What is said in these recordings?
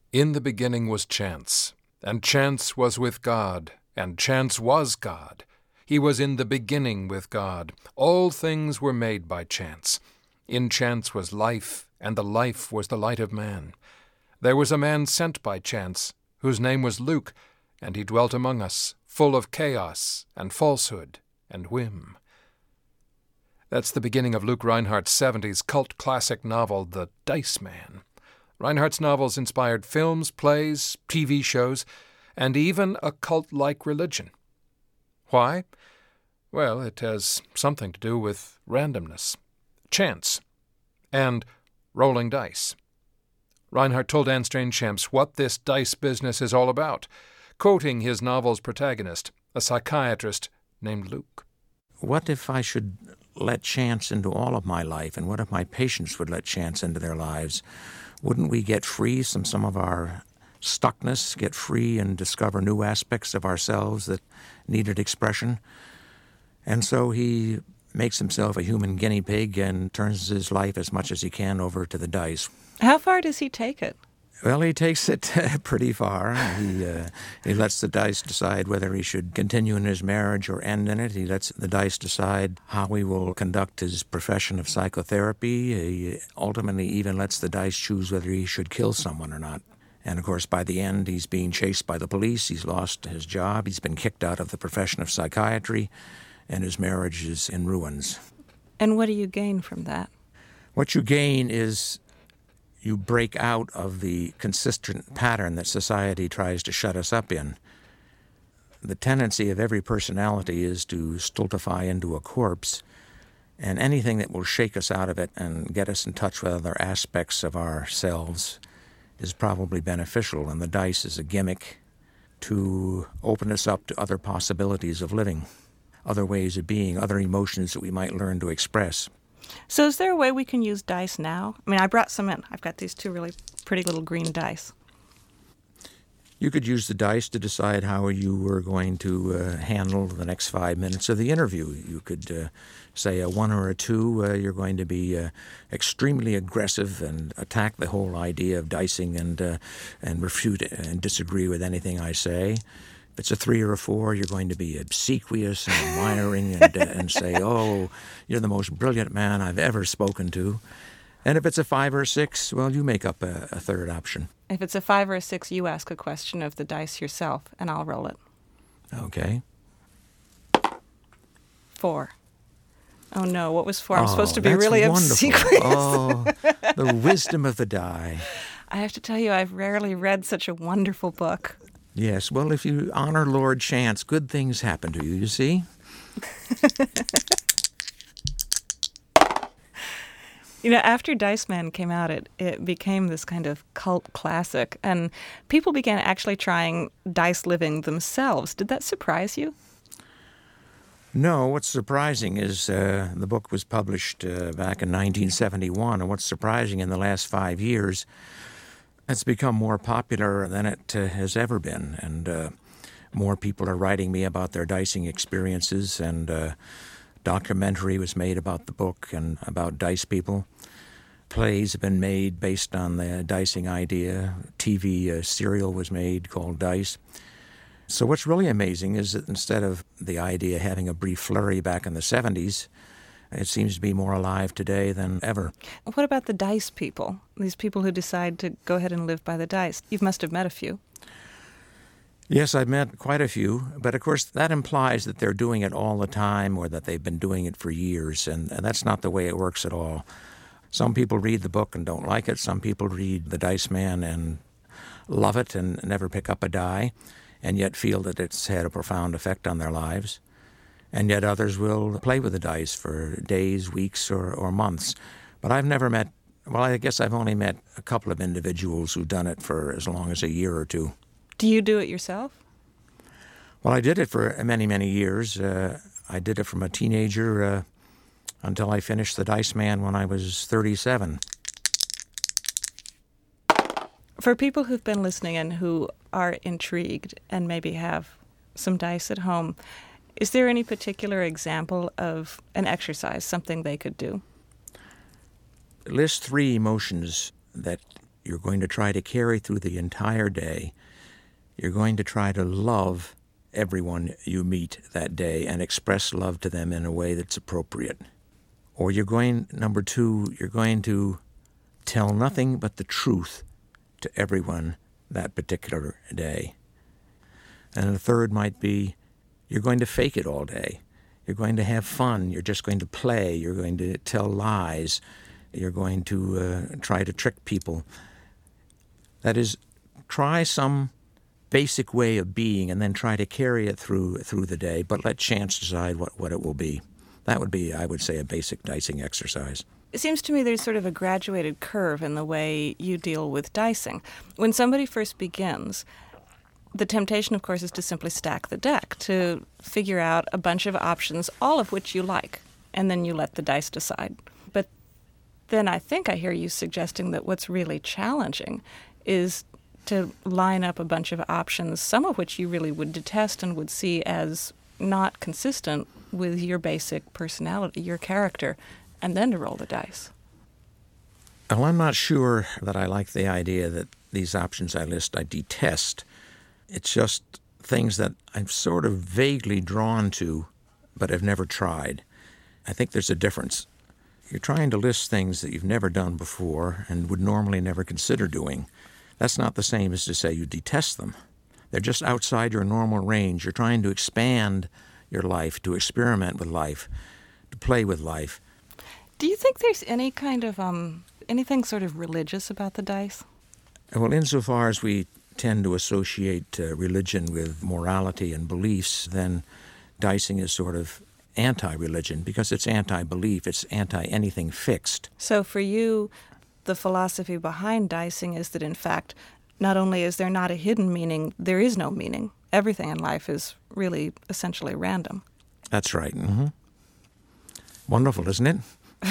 In the beginning was Chance, and Chance was with God, and Chance was God. He was in the beginning with God. All things were made by Chance. In Chance was life, and the life was the light of man. There was a man sent by Chance, whose name was Luke, and he dwelt among us, full of chaos and falsehood and whim. That's the beginning of Luke Rhinehardt's 70s cult classic novel, The Dice Man. Rhinehardt's novels inspired films, plays, TV shows, and even a cult-like religion. Why? Well, it has something to do with randomness, chance, and rolling dice. Rhinehardt told Anne Strainchamps what this dice business is all about, quoting his novel's protagonist, a psychiatrist named Luke. What if I should let chance into all of my life, and what if my patients would let chance into their lives? Wouldn't we get free from some of our stuckness, get free and discover new aspects of ourselves that needed expression? And so he makes himself a human guinea pig and turns his life as much as he can over to the dice. How far does he take it? Well, he takes it pretty far. He lets the dice decide whether he should continue in his marriage or end in it. He lets the dice decide how he will conduct his profession of psychotherapy. He ultimately even lets the dice choose whether he should kill someone or not. And, of course, by the end, he's being chased by the police. He's lost his job. He's been kicked out of the profession of psychiatry, and his marriage is in ruins. And what do you gain from that? What you gain is you break out of the consistent pattern that society tries to shut us up in. The tendency of every personality is to stultify into a corpse, and anything that will shake us out of it and get us in touch with other aspects of ourselves is probably beneficial, and the dice is a gimmick to open us up to other possibilities of living, other ways of being, other emotions that we might learn to express. So is there a way we can use dice now? I mean, I brought some in. I've got these two really pretty little green dice. You could use the dice to decide how you were going to handle the next 5 minutes of the interview. You could say a 1 or a 2, you're going to be extremely aggressive and attack the whole idea of dicing and refute and disagree with anything I say. If it's a 3 or a 4, you're going to be obsequious and admiring and say, oh, you're the most brilliant man I've ever spoken to. And if it's a 5 or a 6, well, you make up a third option. If it's a 5 or a 6, you ask a question of the dice yourself, and I'll roll it. Okay. 4. Oh, no, what was 4? I'm supposed to be really wonderful. obsequious. Oh, the wisdom of the die. I have to tell you, I've rarely read such a wonderful book. Yes, well, if you honor Lord Chance, good things happen to you, you see? You know, after Dice Man came out, it became this kind of cult classic, and people began actually trying dice living themselves. Did that surprise you? No, what's surprising is the book was published back in 1971, and what's surprising in the last 5 years, it's become more popular than it has ever been, and more people are writing me about their dicing experiences, and a documentary was made about the book and about dice people. Plays have been made based on the dicing idea. TV serial was made called Dice. So what's really amazing is that instead of the idea having a brief flurry back in the 70s, it seems to be more alive today than ever. What about the dice people, these people who decide to go ahead and live by the dice? You must have met a few. Yes, I've met quite a few, but of course that implies that they're doing it all the time or that they've been doing it for years, and that's not the way it works at all. Some people read the book and don't like it. Some people read The Dice Man and love it and never pick up a die, and yet feel that it's had a profound effect on their lives. And yet others will play with the dice for days, weeks, or months. But I've never met, well, I guess I've only met a couple of individuals who've done it for as long as a year or two. Do you do it yourself? Well, I did it for many, many years. I did it from a teenager until I finished The Dice Man when I was 37. For people who've been listening and who are intrigued and maybe have some dice at home, is there any particular example of an exercise, something they could do? List 3 emotions that You're going to try to carry through the entire day. You're going to try to love everyone you meet that day and express love to them in a way that's appropriate. Or number two, you're going to tell nothing but the truth to everyone that particular day. And the third might be, you're going to fake it all day. You're going to have fun. You're just going to play. You're going to tell lies. You're going to try to trick people. That is, try some basic way of being and then try to carry it through the day, but let chance decide what it will be. That would be, I would say, a basic dicing exercise. It seems to me there's sort of a graduated curve in the way you deal with dicing. When somebody first begins, the temptation, of course, is to simply stack the deck, to figure out a bunch of options, all of which you like, and then you let the dice decide. But then I think I hear you suggesting that what's really challenging is to line up a bunch of options, some of which you really would detest and would see as not consistent with your basic personality, your character, and then to roll the dice. Well, I'm not sure that I like the idea that these options I list I detest. It's just things that I'm sort of vaguely drawn to, but have never tried. I think there's a difference. You're trying to list things that you've never done before and would normally never consider doing. That's not the same as to say you detest them. They're just outside your normal range. You're trying to expand your life, to experiment with life, to play with life. Do you think there's any kind of, anything sort of religious about the dice? Well, insofar as we tend to associate religion with morality and beliefs, then dicing is sort of anti-religion because it's anti-belief, it's anti-anything fixed. So for you, the philosophy behind dicing is that, in fact, not only is there not a hidden meaning, there is no meaning. Everything in life is really essentially random. That's right. Mm-hmm. Wonderful, isn't it?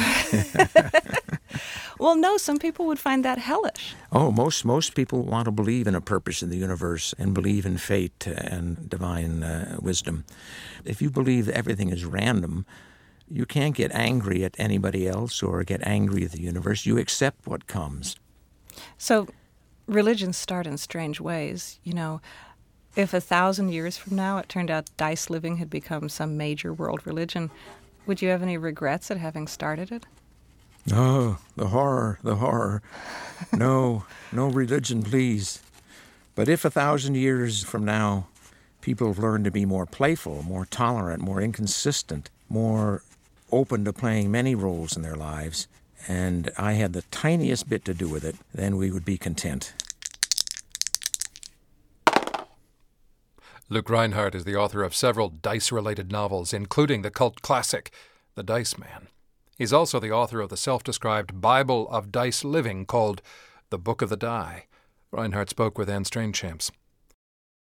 Well, no, some people would find that hellish. Oh, most people want to believe in a purpose in the universe and believe in fate and divine wisdom. If you believe everything is random, you can't get angry at anybody else or get angry at the universe. You accept what comes. So religions start in strange ways. You know, if 1,000 years from now it turned out dice living had become some major world religion, would you have any regrets at having started it? Oh, the horror. No religion, please. But if 1,000 years from now people have learned to be more playful, more tolerant, more inconsistent, more open to playing many roles in their lives, and I had the tiniest bit to do with it, then we would be content. Luke Rhinehart is the author of several dice-related novels, including the cult classic, The Dice Man. He's also the author of the self-described Bible of Dice Living called The Book of the Die. Rhinehart spoke with Anne Strainchamps.